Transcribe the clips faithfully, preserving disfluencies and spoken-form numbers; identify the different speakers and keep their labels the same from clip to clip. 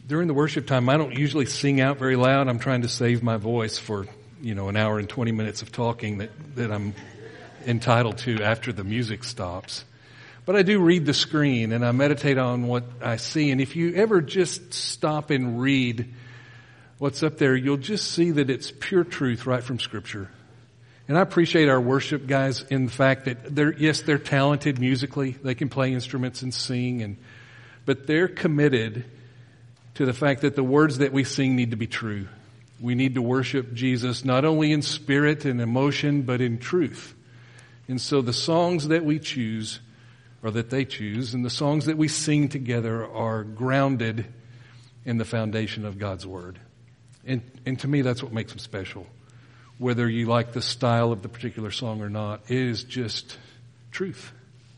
Speaker 1: during the worship time, I don't usually sing out very loud. I'm trying to save my voice for, you know, an hour and twenty minutes of talking that, that I'm entitled to after the music stops. But I do read the screen and I meditate on what I see. And if you ever just stop and read what's up there, you'll just see that it's pure truth right from Scripture. And I appreciate our worship guys in the fact that they're, yes, they're talented musically. They can play instruments and sing, and but they're committed to the fact that the words that we sing need to be true. We need to worship Jesus not only in spirit and emotion, but in truth. And so the songs that we choose, or that they choose, and the songs that we sing together are grounded in the foundation of God's Word. And, and to me, that's what makes them special. Whether you like the style of the particular song or not, it is just truth.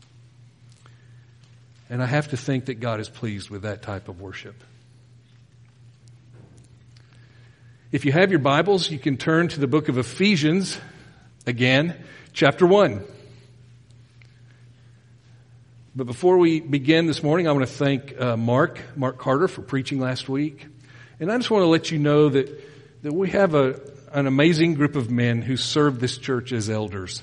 Speaker 1: And I have to think that God is pleased with that type of worship. If you have your Bibles, you can turn to the book of Ephesians again, chapter one. But before we begin this morning, I want to thank uh, Mark, Mark Carter for preaching last week. And I just want to let you know that, that we have a, an amazing group of men who serve this church as elders.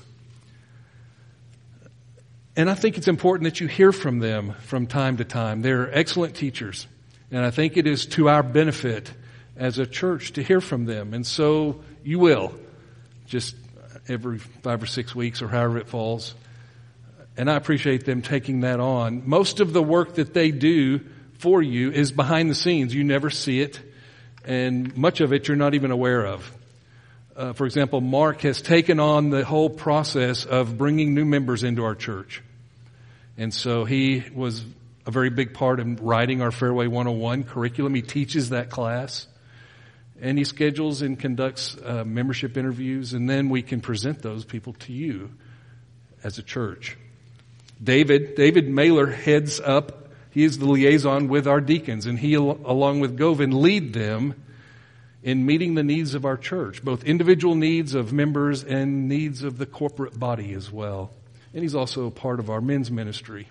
Speaker 1: And I think it's important that you hear from them from time to time. They're excellent teachers. And I think it is to our benefit as a church to hear from them. And so you will, just every five or six weeks or however it falls. And I appreciate them taking that on. Most of the work that they do for you is behind the scenes. You never see it. And much of it you're not even aware of. Uh, for example, Mark has taken on the whole process of bringing new members into our church. And so he was a very big part in writing our Fairway one oh one curriculum. He teaches that class. And he schedules and conducts uh, membership interviews, and then we can present those people to you as a church. David, David Mailer heads up. He is the liaison with our deacons, and he, along with Govin, lead them in meeting the needs of our church, both individual needs of members and needs of the corporate body as well. And he's also a part of our men's ministry.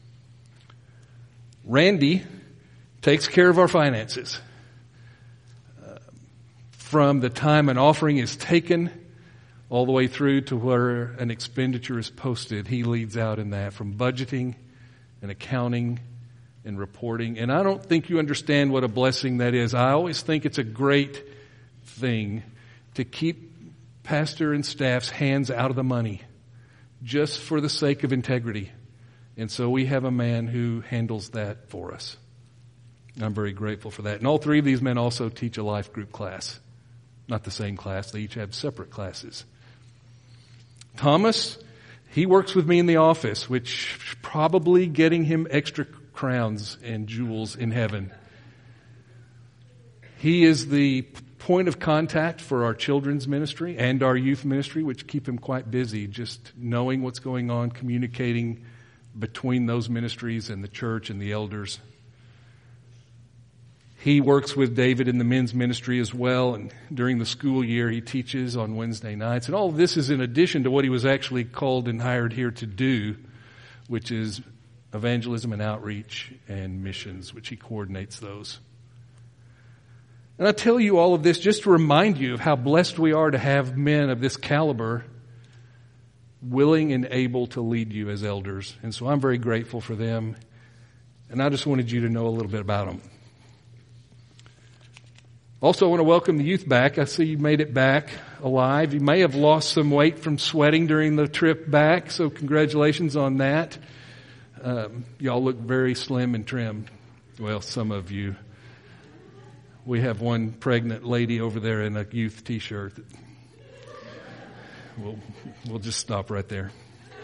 Speaker 1: Randy takes care of our finances. From the time an offering is taken all the way through to where an expenditure is posted, he leads out in that, from budgeting and accounting and reporting. And I don't think you understand what a blessing that is. I always think it's a great thing to keep pastor and staff's hands out of the money just for the sake of integrity. And so we have a man who handles that for us. I'm very grateful for that. And all three of these men also teach a life group class. Not the same class. They each have separate classes. Thomas, he works with me in the office, which is probably getting him extra crowns and jewels in heaven. He is the point of contact for our children's ministry and our youth ministry, which keep him quite busy, just knowing what's going on, communicating between those ministries and the church and the elders. He works with David in the men's ministry as well, and during the school year he teaches on Wednesday nights. And all of this is in addition to what he was actually called and hired here to do, which is evangelism and outreach and missions, which he coordinates those. And I tell you all of this just to remind you of how blessed we are to have men of this caliber willing and able to lead you as elders. And so I'm very grateful for them, and I just wanted you to know a little bit about them. Also, I want to welcome the youth back. I see you made it back alive. You may have lost some weight from sweating during the trip back, so congratulations on that. Um, y'all look very slim and trim. Well, some of you. We have one pregnant lady over there in a youth t-shirt. We'll, we'll just stop right there.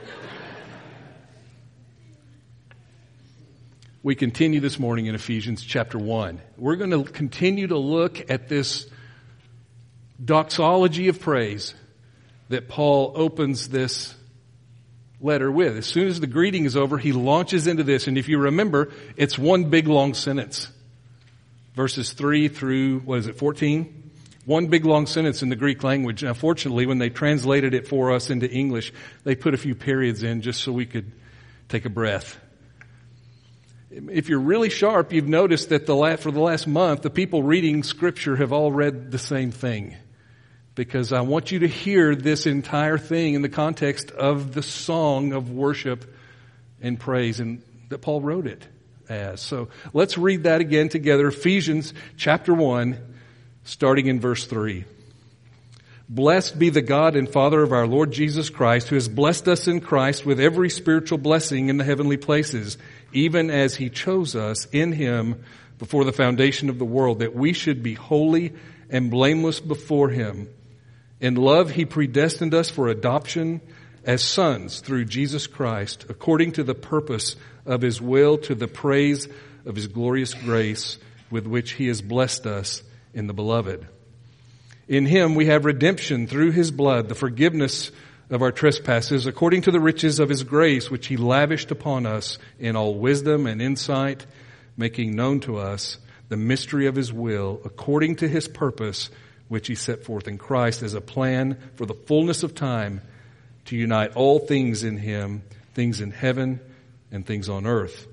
Speaker 1: We continue this morning in Ephesians chapter one. We're going to continue to look at this doxology of praise that Paul opens this letter with. As soon as the greeting is over, he launches into this. And if you remember, it's one big long sentence. Verses three through, what is it, fourteen? One big long sentence in the Greek language. Now, fortunately, when they translated it for us into English, they put a few periods in just so we could take a breath. If you're really sharp, you've noticed that the la- for the last month, the people reading Scripture have all read the same thing. Because I want you to hear this entire thing in the context of the song of worship and praise, and that Paul wrote it as. So let's read that again together. Ephesians chapter one, starting in verse three. Blessed be the God and Father of our Lord Jesus Christ, who has blessed us in Christ with every spiritual blessing in the heavenly places, even as he chose us in him before the foundation of the world, that we should be holy and blameless before him. In love, he predestined us for adoption as sons through Jesus Christ, according to the purpose of his will, to the praise of his glorious grace, with which he has blessed us in the beloved. In him we have redemption through his blood, the forgiveness of our trespasses, according to the riches of his grace, which he lavished upon us in all wisdom and insight, making known to us the mystery of his will, according to his purpose, which he set forth in Christ as a plan for the fullness of time, to unite all things in him, things in heaven and things on earth.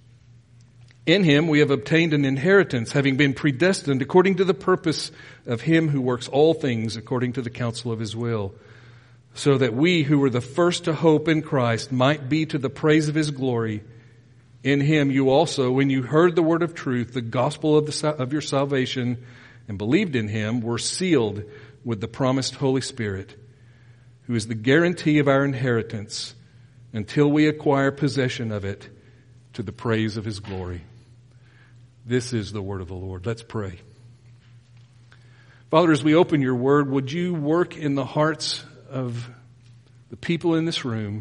Speaker 1: In him we have obtained an inheritance, having been predestined according to the purpose of him who works all things according to the counsel of his will, so that we who were the first to hope in Christ might be to the praise of his glory. In him you also, when you heard the word of truth, the gospel of, the, of your salvation, and believed in him, were sealed with the promised Holy Spirit, who is the guarantee of our inheritance until we acquire possession of it to the praise of his glory. This is the word of the Lord. Let's pray. Father, as we open your word, would you work in the hearts of the people in this room?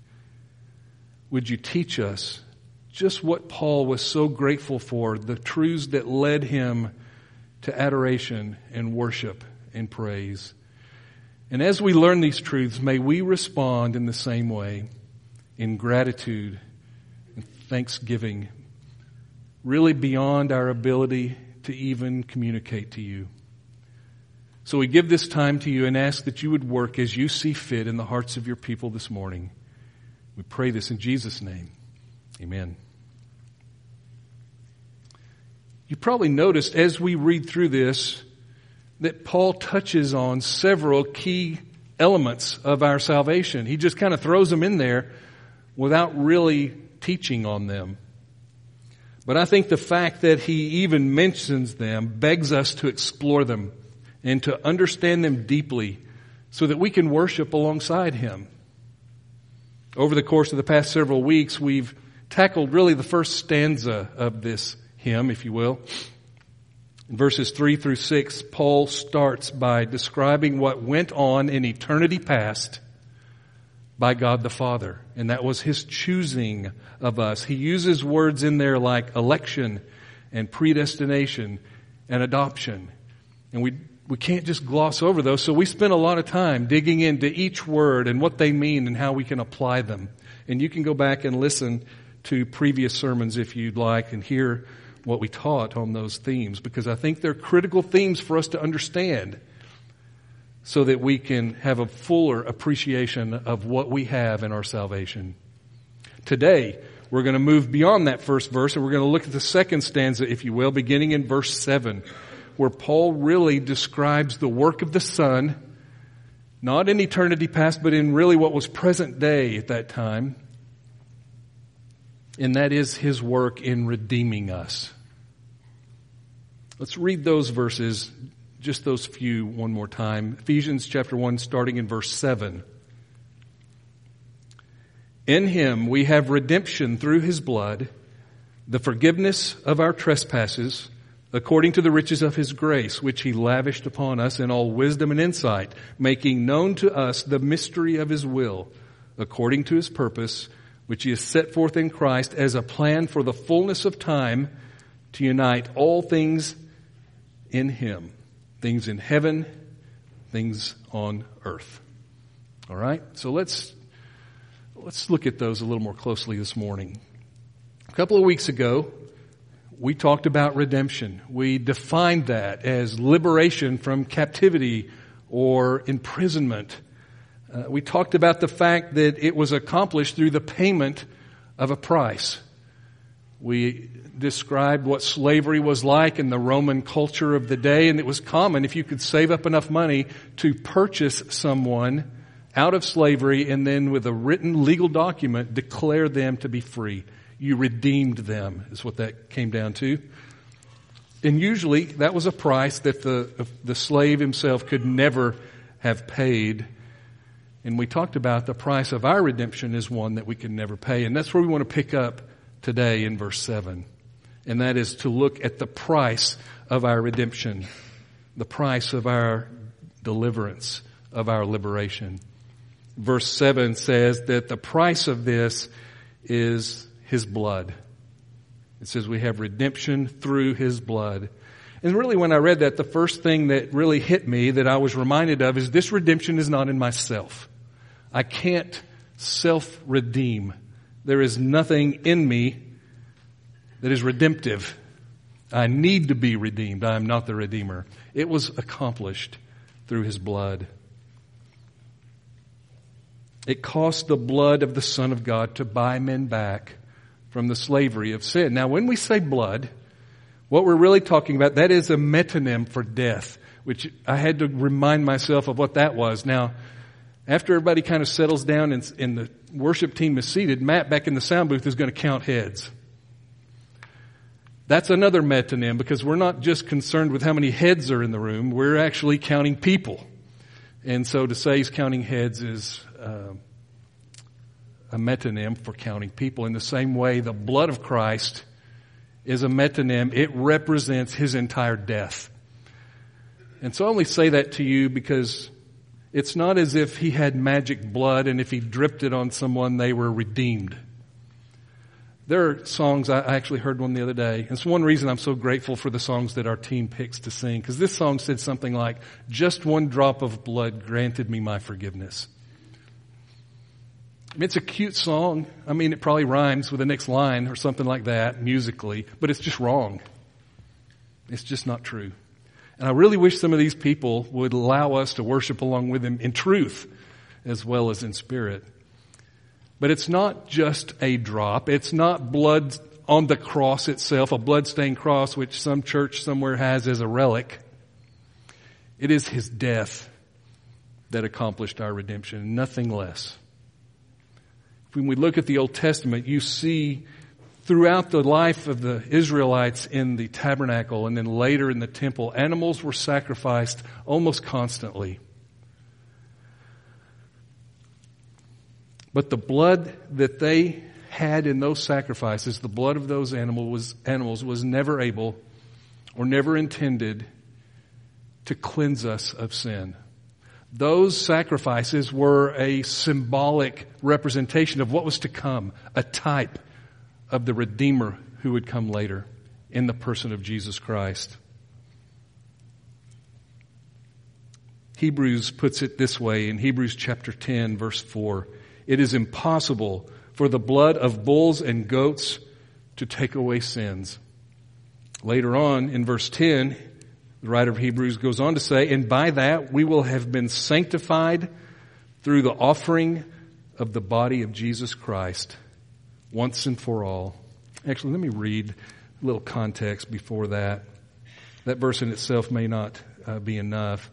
Speaker 1: Would you teach us just what Paul was so grateful for, the truths that led him to adoration and worship and praise. And as we learn these truths, may we respond in the same way, in gratitude and thanksgiving, really beyond our ability to even communicate to you. So we give this time to you and ask that you would work as you see fit in the hearts of your people this morning. We pray this in Jesus' name. Amen. You probably noticed as we read through this that Paul touches on several key elements of our salvation. He just kind of throws them in there without really teaching on them. But I think the fact that he even mentions them begs us to explore them and to understand them deeply so that we can worship alongside him. Over the course of the past several weeks, we've tackled really the first stanza of this hymn, if you will. In verses three through six, Paul starts by describing what went on in eternity past by God the Father. And that was his choosing of us. He uses words in there like election and predestination and adoption. And we we can't just gloss over those. So we spent a lot of time digging into each word and what they mean and how we can apply them. And you can go back and listen to previous sermons if you'd like and hear what we taught on those themes, because I think they're critical themes for us to understand so that we can have a fuller appreciation of what we have in our salvation. Today, we're going to move beyond that first verse and we're going to look at the second stanza, if you will, beginning in verse seven, where Paul really describes the work of the Son, not in eternity past, but in really what was present day at that time. And that is his work in redeeming us. Let's read those verses, just those few, one more time. Ephesians chapter one, starting in verse seven. In him we have redemption through his blood, the forgiveness of our trespasses, according to the riches of his grace, which he lavished upon us in all wisdom and insight, making known to us the mystery of his will, according to his purpose, which he has set forth in Christ as a plan for the fullness of time to unite all things in him, things in heaven, things on earth. All right? So let's let's look at those a little more closely this morning. A couple of weeks ago, we talked about redemption. We defined that as liberation from captivity or imprisonment. Uh, we talked about the fact that it was accomplished through the payment of a price. We described what slavery was like in the Roman culture of the day, and it was common if you could save up enough money to purchase someone out of slavery and then with a written legal document declare them to be free. You redeemed them is what that came down to. And usually that was a price that the, the slave himself could never have paid. And we talked about the price of our redemption is one that we can never pay. And that's where we want to pick up today in verse seven. And that is to look at the price of our redemption, the price of our deliverance, of our liberation. Verse seven says that the price of this is His blood. It says we have redemption through His blood. And really when I read that, the first thing that really hit me that I was reminded of is this redemption is not in myself. I can't self-redeem. There is nothing in me that is redemptive. I need to be redeemed. I am not the Redeemer. It was accomplished through His blood. It cost the blood of the Son of God to buy men back from the slavery of sin. Now, when we say blood, what we're really talking about, that is a metonym for death, which I had to remind myself of what that was. Now, after everybody kind of settles down and, and the worship team is seated, Matt back in the sound booth is going to count heads. That's another metonym because we're not just concerned with how many heads are in the room. We're actually counting people. And so to say he's counting heads is uh, a metonym for counting people. In the same way, the blood of Christ is a metonym. It represents His entire death. And so I only say that to you because it's not as if He had magic blood and if He dripped it on someone, they were redeemed. There are songs, I actually heard one the other day. It's one reason I'm so grateful for the songs that our team picks to sing. Because this song said something like, just one drop of blood granted me my forgiveness. I mean, it's a cute song. I mean, it probably rhymes with the next line or something like that musically. But it's just wrong. It's just not true. And I really wish some of these people would allow us to worship along with Him in truth as well as in spirit. But it's not just a drop. It's not blood on the cross itself, a blood-stained cross, which some church somewhere has as a relic. It is His death that accomplished our redemption, nothing less. When we look at the Old Testament, you see throughout the life of the Israelites in the tabernacle and then later in the temple, animals were sacrificed almost constantly. But the blood that they had in those sacrifices, the blood of those animal was, animals was never able or never intended to cleanse us of sin. Those sacrifices were a symbolic representation of what was to come, a type of the Redeemer who would come later in the person of Jesus Christ. Hebrews puts it this way in Hebrews chapter ten, verse four. It is impossible for the blood of bulls and goats to take away sins. Later on in verse ten, the writer of Hebrews goes on to say, and by that we will have been sanctified through the offering of the body of Jesus Christ once and for all. Actually, let me read a little context before that. That verse in itself may not uh, be enough.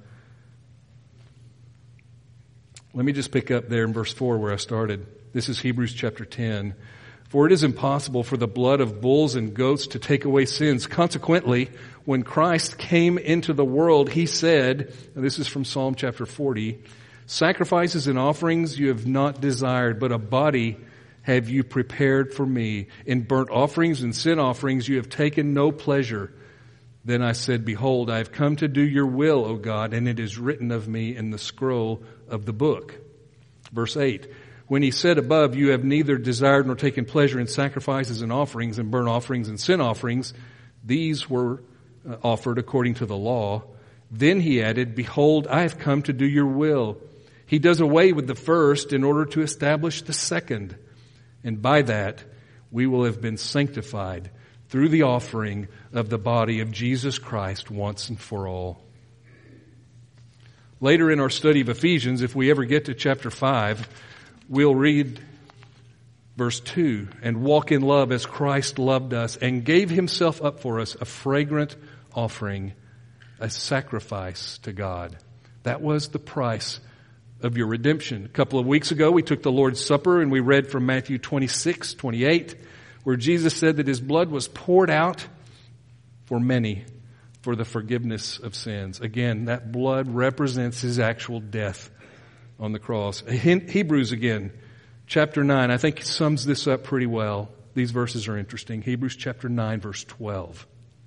Speaker 1: Let me just pick up there in verse four where I started. This is Hebrews chapter ten. For it is impossible for the blood of bulls and goats to take away sins. Consequently, when Christ came into the world, He said, and this is from Psalm chapter forty, sacrifices and offerings you have not desired, but a body have you prepared for me. In burnt offerings and sin offerings you have taken no pleasure. Then I said, behold, I have come to do your will, O God, and it is written of me in the scroll of the book. Verse eight, when He said above, you have neither desired nor taken pleasure in sacrifices and offerings and burnt offerings and sin offerings, these were offered according to the law. Then He added, behold, I have come to do your will. He does away with the first in order to establish the second. And by that, we will have been sanctified through the offering of the body of Jesus Christ once and for all. Later in our study of Ephesians, if we ever get to chapter five, we'll read Verse two, and walk in love as Christ loved us and gave himself up for us, a fragrant offering, a sacrifice to God. That was the price of your redemption. A couple of weeks ago, we took the Lord's Supper and we read from Matthew twenty-six, twenty-eight, where Jesus said that his blood was poured out for many for the forgiveness of sins. Again, that blood represents his actual death on the cross. Hebrews again, chapter nine, I think sums this up pretty well. These verses are interesting. Hebrews chapter nine, verse twelve.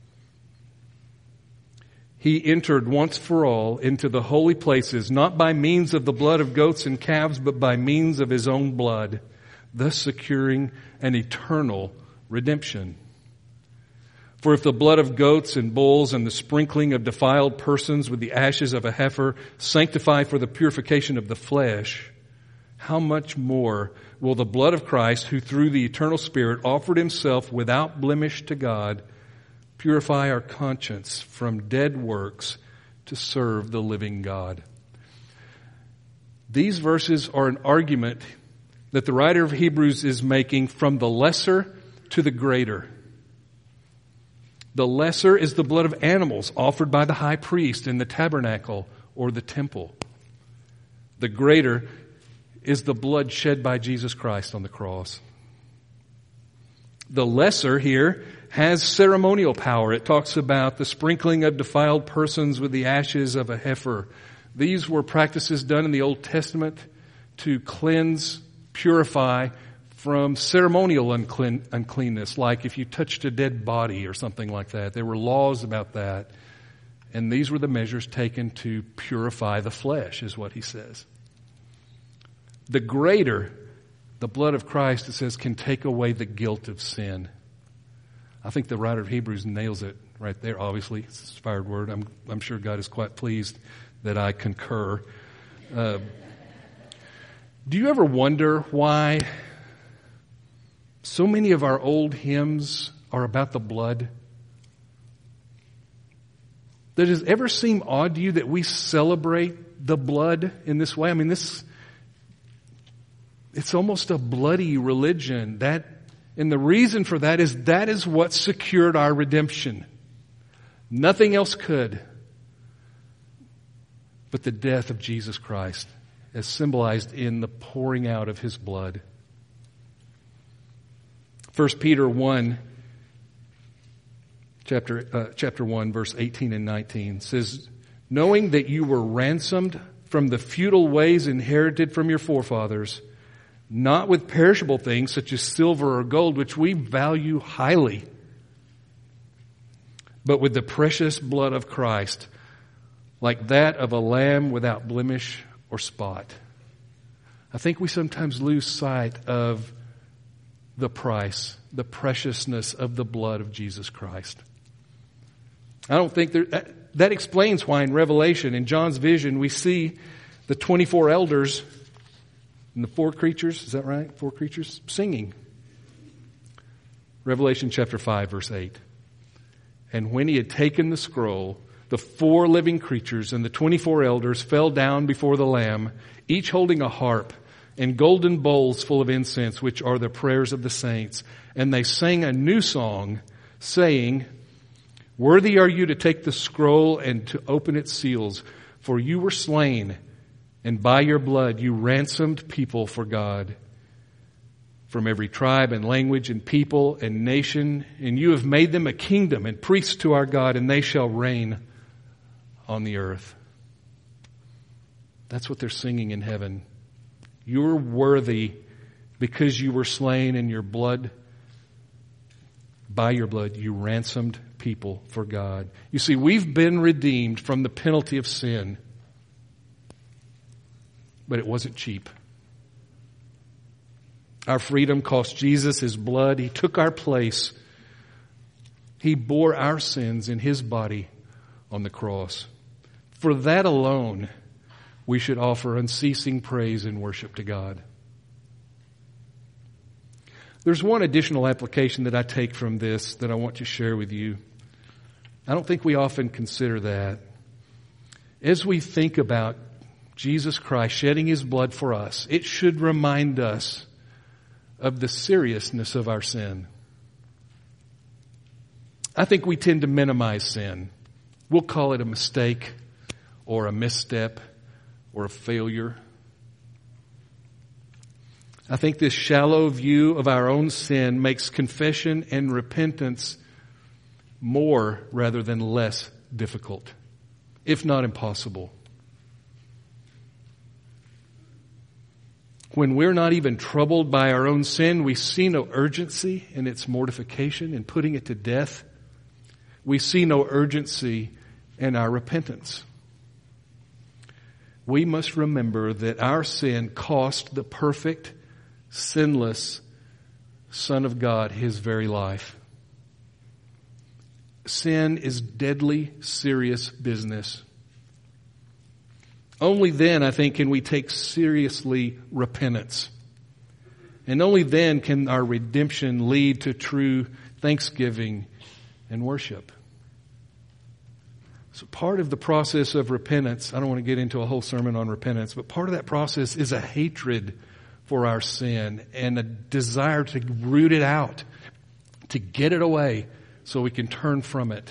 Speaker 1: He entered once for all into the holy places, not by means of the blood of goats and calves, but by means of his own blood, thus securing an eternal redemption. For if the blood of goats and bulls and the sprinkling of defiled persons with the ashes of a heifer sanctify for the purification of the flesh, how much more will the blood of Christ, who through the eternal Spirit offered himself without blemish to God, purify our conscience from dead works to serve the living God? These verses are an argument that the writer of Hebrews is making from the lesser to the greater. The lesser is the blood of animals offered by the high priest in the tabernacle or the temple. The greater is the blood shed by Jesus Christ on the cross. The lesser here has ceremonial power. It talks about the sprinkling of defiled persons with the ashes of a heifer. These were practices done in the Old Testament to cleanse, purify from ceremonial unclean, uncleanness, like if you touched a dead body or something like that. There were laws about that. And these were the measures taken to purify the flesh, is what he says. The greater, the blood of Christ, it says, can take away the guilt of sin. I think the writer of Hebrews nails it right there, obviously. It's an inspired word. I'm, I'm sure God is quite pleased that I concur. Uh, do you ever wonder why so many of our old hymns are about the blood? Does it ever seem odd to you that we celebrate the blood in this way? I mean, this, it's almost a bloody religion. That, and the reason for that is that is what secured our redemption. Nothing else could. But the death of Jesus Christ, as symbolized in the pouring out of his blood. First Peter one, chapter uh, chapter one, verse eighteen and nineteen says, knowing that you were ransomed from the futile ways inherited from your forefathers, not with perishable things such as silver or gold, which we value highly, but with the precious blood of Christ, like that of a lamb without blemish or spot. I think we sometimes lose sight of the price, the preciousness of the blood of Jesus Christ. I don't think there, that, that explains why in Revelation, in John's vision, we see the twenty-four elders and the four creatures, is that right? Four creatures singing. Revelation chapter five, verse eight. And when he had taken the scroll, the four living creatures and the twenty-four elders fell down before the Lamb, each holding a harp and golden bowls full of incense, which are the prayers of the saints. And they sang a new song, saying, worthy are you to take the scroll and to open its seals, for you were slain, and by your blood you ransomed people for God from every tribe and language and people and nation, and you have made them a kingdom and priests to our God, and they shall reign on the earth. That's what they're singing in heaven. You're worthy because you were slain, and your blood, by your blood, you ransomed people for God. You see, we've been redeemed from the penalty of sin, but it wasn't cheap. Our freedom cost Jesus his blood. He took our place. He bore our sins in his body on the cross. For that alone, we should offer unceasing praise and worship to God. There's one additional application that I take from this that I want to share with you. I don't think we often consider that. As we think about Jesus Christ shedding his blood for us, it should remind us of the seriousness of our sin. I think we tend to minimize sin. We'll call it a mistake or a misstep or a failure. I think this shallow view of our own sin makes confession and repentance more rather than less difficult, if not impossible. When we're not even troubled by our own sin, we see no urgency in its mortification and putting it to death. We see no urgency in our repentance. We must remember that our sin cost the perfect, sinless Son of God his very life. Sin is deadly serious business. Only then, I think, can we take seriously repentance. And only then can our redemption lead to true thanksgiving and worship. So part of the process of repentance, I don't want to get into a whole sermon on repentance, but part of that process is a hatred for our sin and a desire to root it out, to get it away so we can turn from it.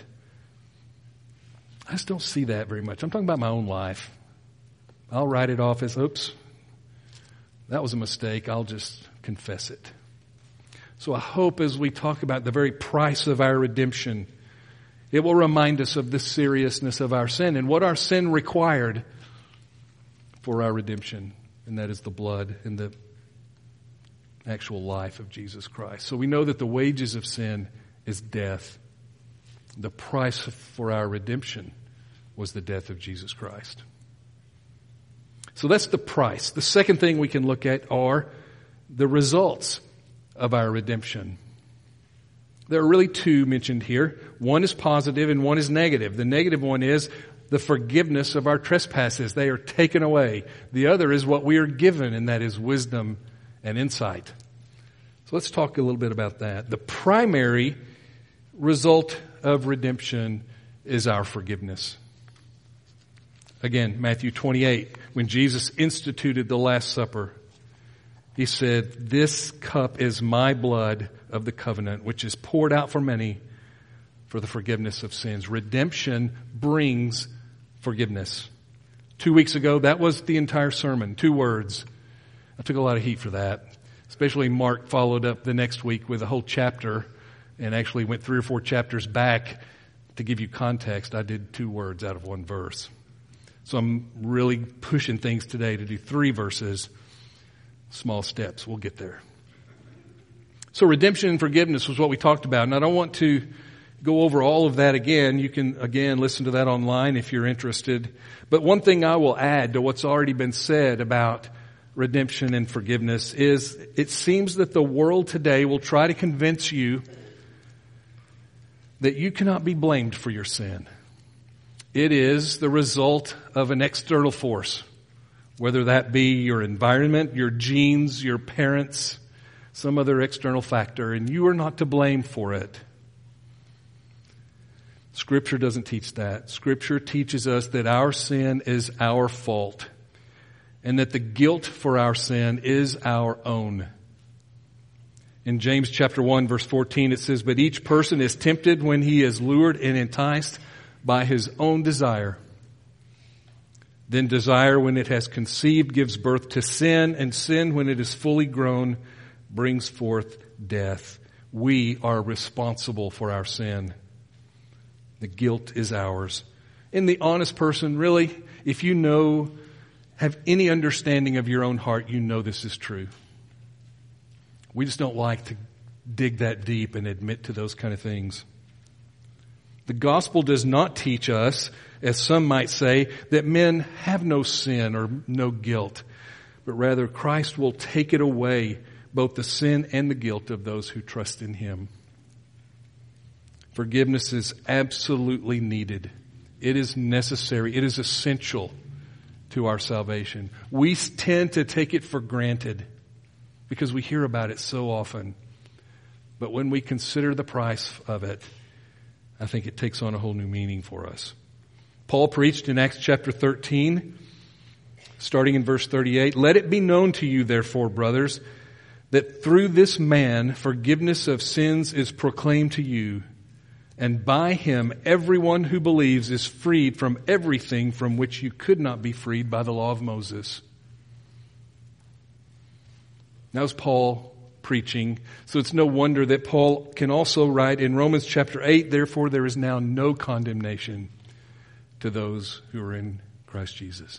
Speaker 1: I just don't see that very much. I'm talking about my own life. I'll write it off as, oops, that was a mistake. I'll just confess it. So I hope as we talk about the very price of our redemption, it will remind us of the seriousness of our sin and what our sin required for our redemption. And that is the blood and the actual life of Jesus Christ. So we know that the wages of sin is death. The price for our redemption was the death of Jesus Christ. So that's the price. The second thing we can look at are the results of our redemption. There are really two mentioned here. One is positive and one is negative. The negative one is the forgiveness of our trespasses. They are taken away. The other is what we are given, and that is wisdom and insight. So let's talk a little bit about that. The primary result of redemption is our forgiveness. Again, Matthew twenty-eight, when Jesus instituted the Last Supper, he said, "This cup is my blood of the covenant, which is poured out for many for the forgiveness of sins." Redemption brings forgiveness. Two weeks ago, that was the entire sermon, two words. I took a lot of heat for that. Especially Mark followed up the next week with a whole chapter and actually went three or four chapters back to give you context. I did two words out of one verse. So I'm really pushing things today to do three verses. Small steps. We'll get there. So redemption and forgiveness was what we talked about. And I don't want to go over all of that again. You can, again, listen to that online if you're interested. But one thing I will add to what's already been said about redemption and forgiveness is it seems that the world today will try to convince you that you cannot be blamed for your sin. It is the result of an external force, whether that be your environment, your genes, your parents, some other external factor, and you are not to blame for it. Scripture doesn't teach that. Scripture teaches us that our sin is our fault and that the guilt for our sin is our own. In James chapter one, verse fourteen, it says, "But each person is tempted when he is lured and enticed by his own desire. Then desire, when it has conceived, gives birth to sin, and sin, when it is fully grown, brings forth death." We are responsible for our sin. The guilt is ours. And the honest person, really, if you know, have any understanding of your own heart, you know this is true. We just don't like to dig that deep and admit to those kind of things. The gospel does not teach us, as some might say, that men have no sin or no guilt, but rather Christ will take it away, both the sin and the guilt of those who trust in Him. Forgiveness is absolutely needed. It is necessary. It is essential to our salvation. We tend to take it for granted because we hear about it so often. But when we consider the price of it, I think it takes on a whole new meaning for us. Paul preached in Acts chapter thirteen, starting in verse thirty-eight, "Let it be known to you, therefore, brothers, that through this man forgiveness of sins is proclaimed to you, and by him everyone who believes is freed from everything from which you could not be freed by the law of Moses. That was Paul preaching. So it's no wonder that Paul can also write in Romans chapter eight, therefore there is now no condemnation to those who are in Christ Jesus.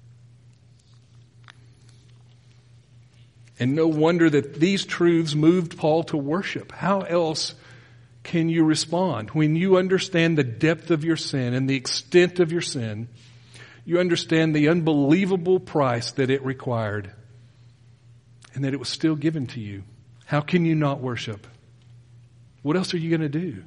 Speaker 1: And no wonder that these truths moved Paul to worship. How else can you respond? When you understand the depth of your sin and the extent of your sin, you understand the unbelievable price that it required and that it was still given to you. How can you not worship? What else are you going to do?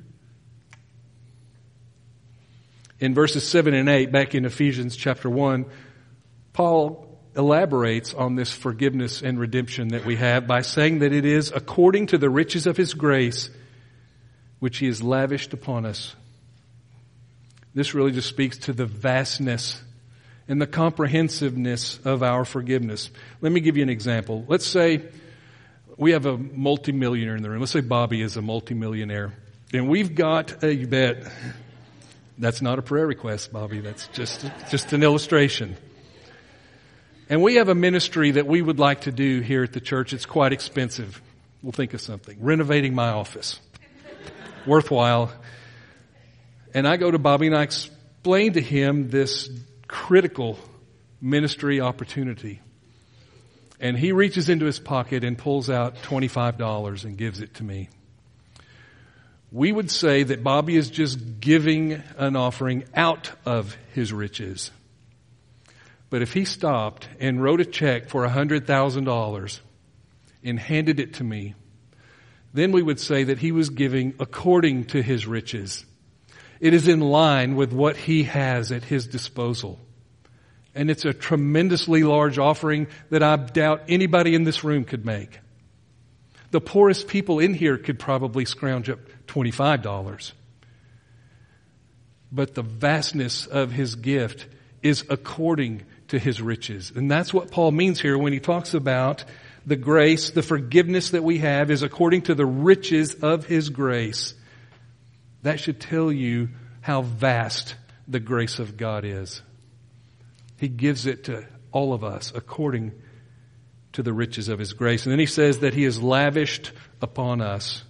Speaker 1: In verses seven and eight, back in Ephesians chapter one, Paul elaborates on this forgiveness and redemption that we have by saying that it is according to the riches of his grace which he has lavished upon us. This really just speaks to the vastness and the comprehensiveness of our forgiveness. Let me give you an example. Let's say we have a multimillionaire in the room. Let's say Bobby is a multimillionaire. And we've got, uh, you bet, that's not a prayer request, Bobby. That's just, just an illustration. And we have a ministry that we would like to do here at the church. It's quite expensive. We'll think of something. Renovating my office. Worthwhile. And I go to Bobby and I explain to him this critical ministry opportunity. And he reaches into his pocket and pulls out twenty-five dollars and gives it to me. We would say that Bobby is just giving an offering out of his riches. But if he stopped and wrote a check for one hundred thousand dollars and handed it to me, then we would say that he was giving according to his riches. It is in line with what he has at his disposal. And it's a tremendously large offering that I doubt anybody in this room could make. The poorest people in here could probably scrounge up twenty-five dollars. But the vastness of his gift is according to his riches. And that's what Paul means here when he talks about the grace, the forgiveness that we have is according to the riches of his grace. That should tell you how vast the grace of God is. He gives it to all of us according to the riches of his grace. And then he says that he has lavished upon us.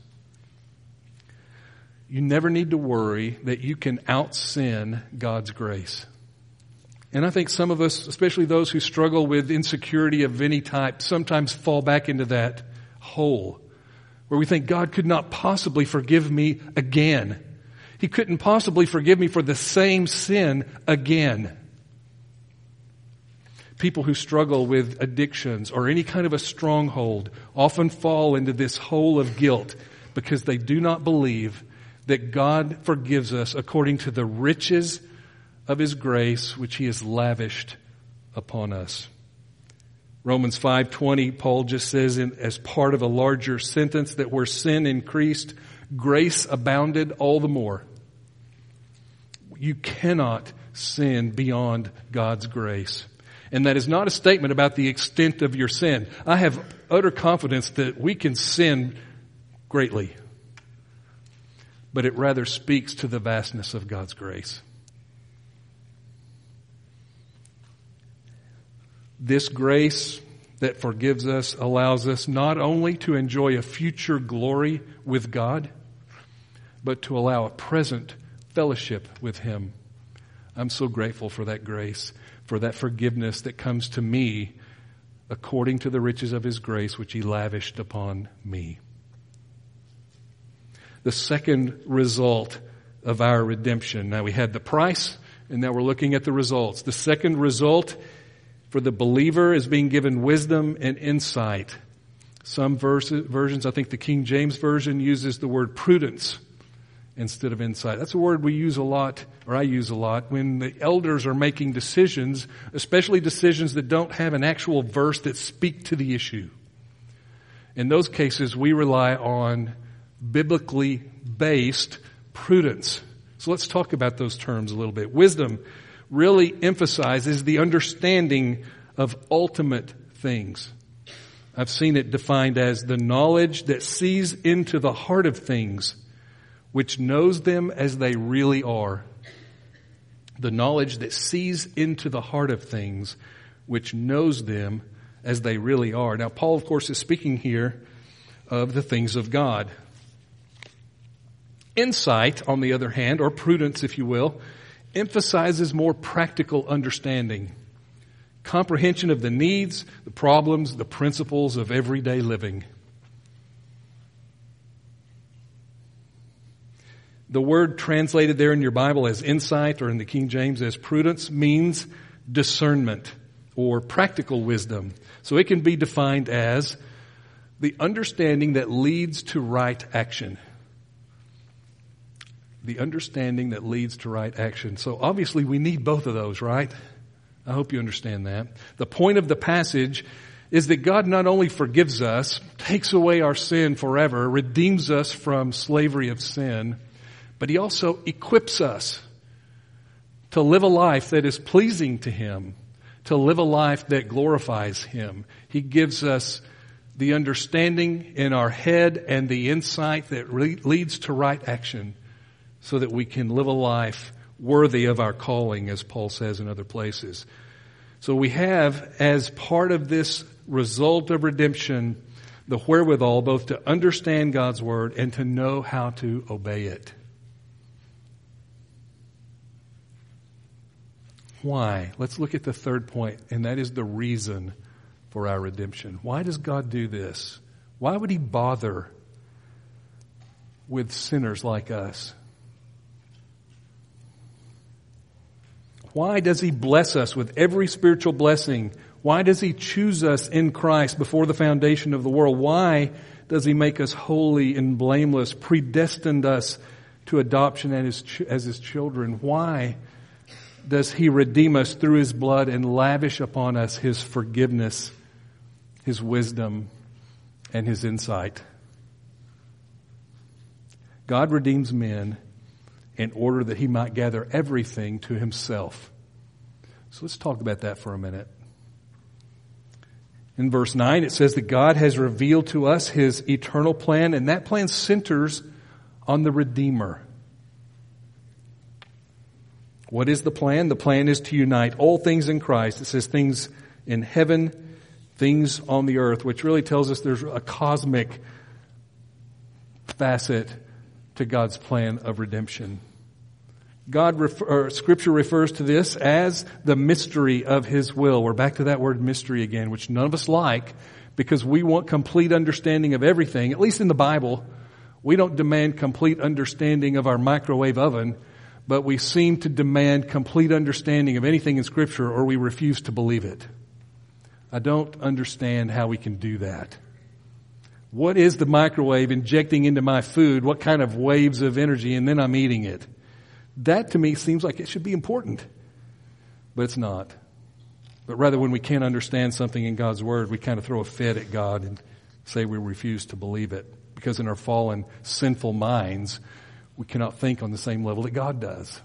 Speaker 1: You never need to worry that you can out-sin God's grace. And I think some of us, especially those who struggle with insecurity of any type, sometimes fall back into that hole where we think God could not possibly forgive me again. He couldn't possibly forgive me for the same sin again. People who struggle with addictions or any kind of a stronghold often fall into this hole of guilt because they do not believe that God forgives us according to the riches of his grace, which he has lavished upon us. Romans five twenty, Paul just says in, as part of a larger sentence that where sin increased, grace abounded all the more. You cannot sin beyond God's grace. And that is not a statement about the extent of your sin. I have utter confidence that we can sin greatly. But it rather speaks to the vastness of God's grace. This grace that forgives us allows us not only to enjoy a future glory with God, but to allow a present fellowship with him. I'm so grateful for that grace, for that forgiveness that comes to me according to the riches of his grace, which he lavished upon me. The second result of our redemption. Now we had the price, and now we're looking at the results. The second result for the believer is being given wisdom and insight. Some verses, versions, I think the King James Version uses the word prudence instead of insight. That's a word we use a lot, or I use a lot, when the elders are making decisions, especially decisions that don't have an actual verse that speak to the issue. In those cases, we rely on biblically based prudence. So let's talk about those terms a little bit. Wisdom really emphasizes the understanding of ultimate things. I've seen it defined as the knowledge that sees into the heart of things, which knows them as they really are. The knowledge that sees into the heart of things, which knows them as they really are. Now, Paul, of course, is speaking here of the things of God. Insight, on the other hand, or prudence, if you will, emphasizes more practical understanding, comprehension of the needs, the problems, the principles of everyday living. The word translated there in your Bible as insight, or in the King James as prudence, means discernment or practical wisdom. So it can be defined as the understanding that leads to right action. The understanding that leads to right action. So obviously we need both of those, right? I hope you understand that. The point of the passage is that God not only forgives us, takes away our sin forever, redeems us from slavery of sin, but He also equips us to live a life that is pleasing to Him, to live a life that glorifies Him. He gives us the understanding in our head and the insight that re- leads to right action, so that we can live a life worthy of our calling, as Paul says in other places. So we have, as part of this result of redemption, the wherewithal both to understand God's Word and to know how to obey it. Why? Let's look at the third point, and that is the reason for our redemption. Why does God do this? Why would He bother with sinners like us? Why does He bless us with every spiritual blessing? Why does He choose us in Christ before the foundation of the world? Why does He make us holy and blameless, predestined us to adoption as His, as His children? Why does He redeem us through His blood and lavish upon us His forgiveness, His wisdom, and His insight? God redeems men in order that He might gather everything to Himself. So let's talk about that for a minute. In verse nine, it says that God has revealed to us His eternal plan, and that plan centers on the Redeemer. What is the plan? The plan is to unite all things in Christ. It says things in heaven, things on the earth, which really tells us there's a cosmic facet to God's plan of redemption. God, refer, Scripture refers to this as the mystery of His will. We're back to that word mystery again, which none of us like, because we want complete understanding of everything. At least in the Bible, we don't demand complete understanding of our microwave oven, but we seem to demand complete understanding of anything in Scripture, or we refuse to believe it. I don't understand how we can do that. What is the microwave injecting into my food? What kind of waves of energy? And then I'm eating it. That to me seems like it should be important, but it's not. But rather, when we can't understand something in God's Word, we kind of throw a fit at God and say we refuse to believe it. Because in our fallen, sinful minds, we cannot think on the same level that God does.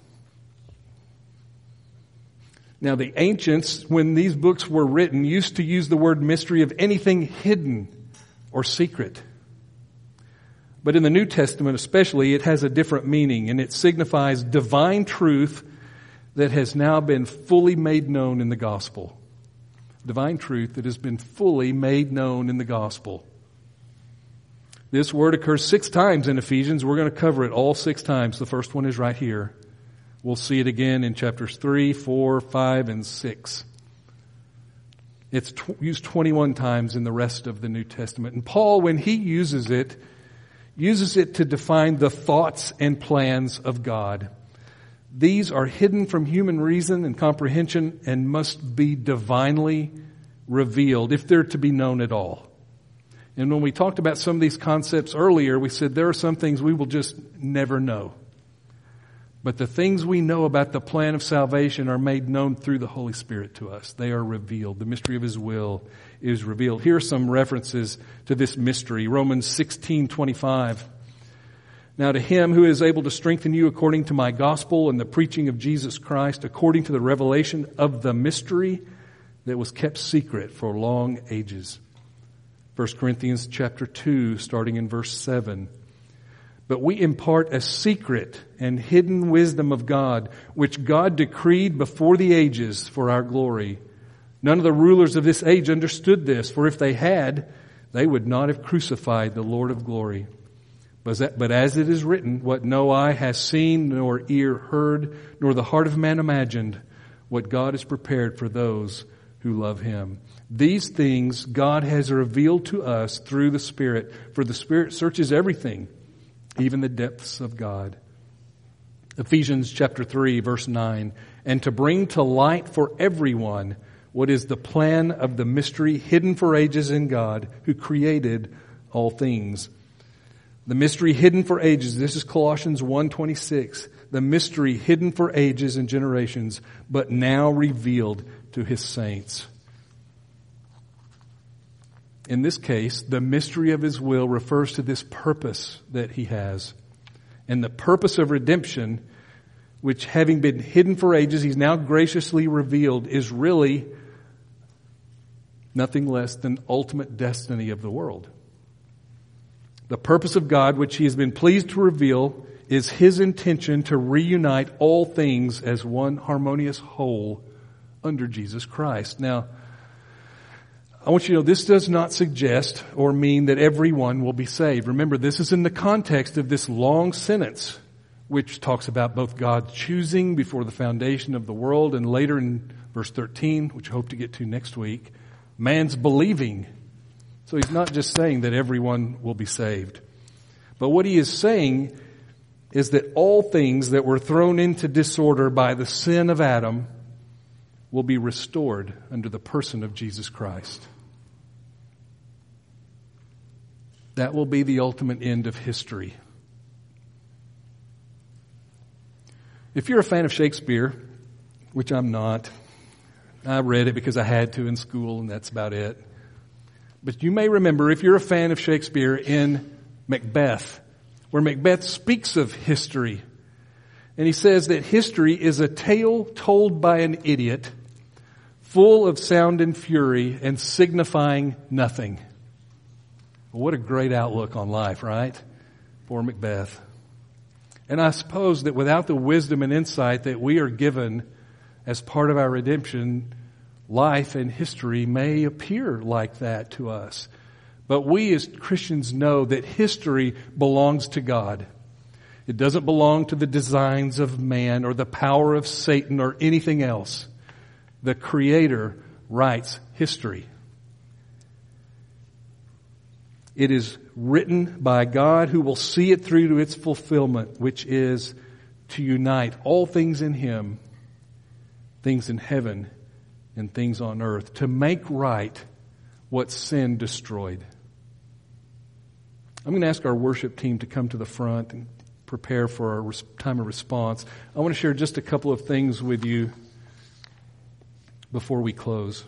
Speaker 1: Now, the ancients, when these books were written, used to use the word mystery of anything hidden or secret. But in the New Testament especially, it has a different meaning, and it signifies divine truth that has now been fully made known in the gospel. Divine truth that has been fully made known in the gospel. This word occurs six times in Ephesians. We're going to cover it all six times. The first one is right here. We'll see it again in chapters three, four, five, and six. It's tw- used twenty-one times in the rest of the New Testament. And Paul, when he uses it, uses it to define the thoughts and plans of God. These are hidden from human reason and comprehension and must be divinely revealed if they're to be known at all. And when we talked about some of these concepts earlier, we said there are some things we will just never know. But the things we know about the plan of salvation are made known through the Holy Spirit to us. They are revealed. The mystery of His will is revealed. Here are some references to this mystery. Romans sixteen twenty-five. Now to Him who is able to strengthen you according to my gospel and the preaching of Jesus Christ, according to the revelation of the mystery that was kept secret for long ages. First Corinthians chapter two, starting in verse seven. But we impart a secret and hidden wisdom of God, which God decreed before the ages for our glory. None of the rulers of this age understood this, for if they had, they would not have crucified the Lord of glory. But as it is written, what no eye has seen, nor ear heard, nor the heart of man imagined, what God has prepared for those who love Him. These things God has revealed to us through the Spirit, for the Spirit searches everything, even the depths of God. Ephesians chapter three, verse nine, and to bring to light for everyone what is the plan of the mystery hidden for ages in God, who created all things. The mystery hidden for ages, this is Colossians one twenty-six, the mystery hidden for ages and generations, but now revealed to His saints. In this case, the mystery of His will refers to this purpose that He has. And the purpose of redemption, which having been hidden for ages, He's now graciously revealed, is really nothing less than ultimate destiny of the world. The purpose of God, which He has been pleased to reveal, is His intention to reunite all things as one harmonious whole under Jesus Christ. Now, I want you to know this does not suggest or mean that everyone will be saved. Remember, this is in the context of this long sentence, which talks about both God choosing before the foundation of the world, and later in verse thirteen, which I hope to get to next week, man's believing. So He's not just saying that everyone will be saved. But what He is saying is that all things that were thrown into disorder by the sin of Adam will be restored under the person of Jesus Christ. That will be the ultimate end of history. If you're a fan of Shakespeare, which I'm not, I read it because I had to in school and that's about it. But you may remember, if you're a fan of Shakespeare, in Macbeth, where Macbeth speaks of history. And he says that history is a tale told by an idiot, full of sound and fury and signifying nothing. What a great outlook on life, right? Poor Macbeth. And I suppose that without the wisdom and insight that we are given as part of our redemption, life and history may appear like that to us. But we as Christians know that history belongs to God. It doesn't belong to the designs of man or the power of Satan or anything else. The Creator writes history. It is written by God, who will see it through to its fulfillment, which is to unite all things in Him, things in heaven and things on earth, to make right what sin destroyed. I'm going to ask our worship team to come to the front and prepare for our time of response. I want to share just a couple of things with you before we close.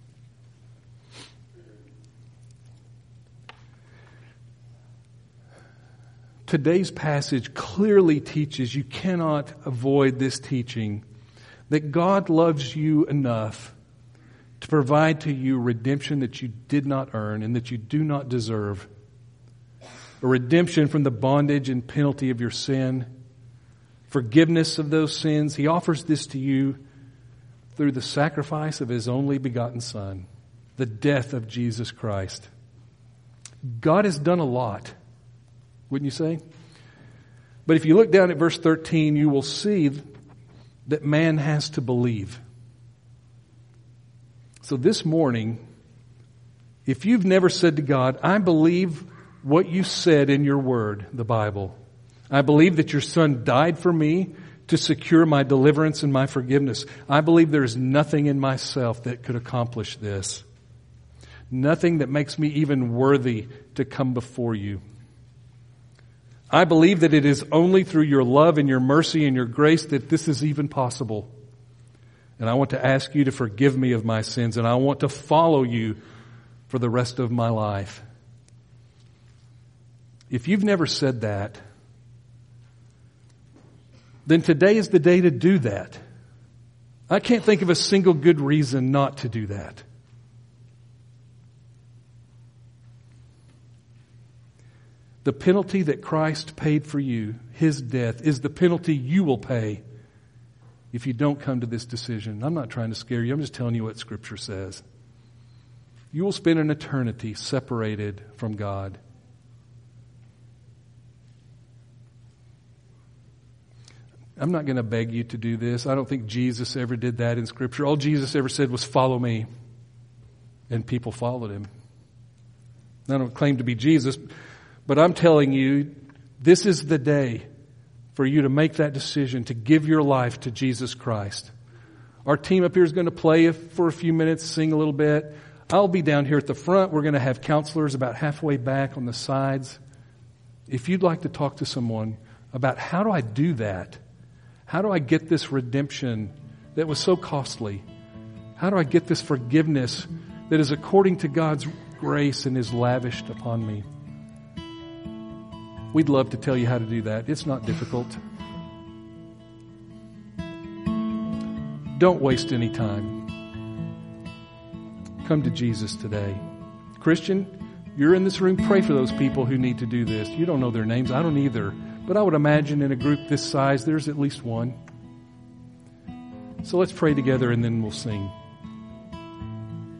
Speaker 1: Today's passage clearly teaches, you cannot avoid this teaching, that God loves you enough to provide to you redemption that you did not earn and that you do not deserve. A redemption from the bondage and penalty of your sin, forgiveness of those sins. He offers this to you through the sacrifice of His only begotten Son, the death of Jesus Christ. God has done a lot, wouldn't you say? But if you look down at verse thirteen, you will see that man has to believe. So this morning, if you've never said to God, I believe what you said in your word, the Bible. I believe that your Son died for me to secure my deliverance and my forgiveness. I believe there is nothing in myself that could accomplish this. Nothing that makes me even worthy to come before you. I believe that it is only through your love and your mercy and your grace that this is even possible. And I want to ask you to forgive me of my sins, and I want to follow you for the rest of my life. If you've never said that, then today is the day to do that. I can't think of a single good reason not to do that. The penalty that Christ paid for you, His death, is the penalty you will pay if you don't come to this decision. I'm not trying to scare you. I'm just telling you what Scripture says. You will spend an eternity separated from God. I'm not going to beg you to do this. I don't think Jesus ever did that in Scripture. All Jesus ever said was, follow me. And people followed Him. I don't claim to be Jesus, but I'm telling you, this is the day for you to make that decision to give your life to Jesus Christ. Our team up here is going to play for a few minutes, sing a little bit. I'll be down here at the front. We're going to have counselors about halfway back on the sides. If you'd like to talk to someone about how do I do that? How do I get this redemption that was so costly? How do I get this forgiveness that is according to God's grace and is lavished upon me? We'd love to tell you how to do that. It's not difficult. Don't waste any time. Come to Jesus today. Christian, you're in this room. Pray for those people who need to do this. You don't know their names. I don't either. But I would imagine in a group this size, there's at least one. So let's pray together and then we'll sing.